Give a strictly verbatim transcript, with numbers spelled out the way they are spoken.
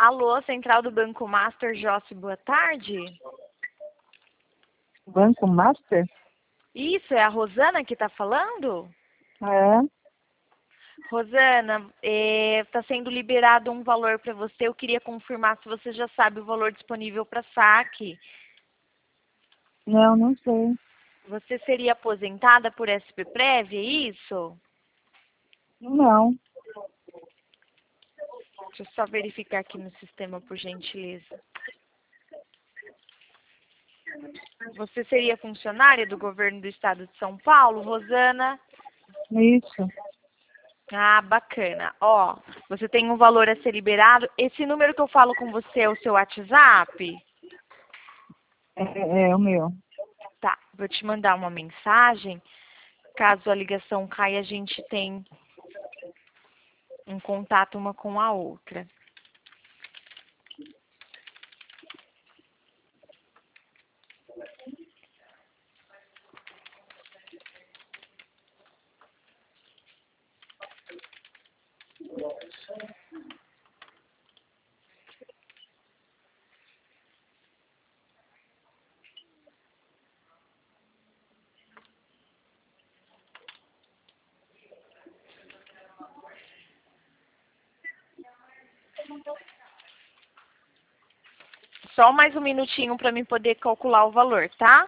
Alô, Central do Banco Master, Jossi, boa tarde. Banco Master? Isso, é a Rosana que está falando? É. Rosana, está sendo liberado um valor para você. Eu queria confirmar se você já sabe o valor disponível para saque. Não, não sei. Você seria aposentada por S P Prev, é isso? Não. Deixa eu só verificar aqui no sistema, por gentileza. Você seria funcionária do governo do estado de São Paulo, Rosana? Isso. Ah, bacana. Ó, você tem um valor a ser liberado. Esse número que eu falo com você é o seu WhatsApp? É, é, é o meu. Tá, vou te mandar uma mensagem. Caso a ligação caia, a gente tem um contato uma com a outra. Só mais um minutinho para mim poder calcular o valor, tá?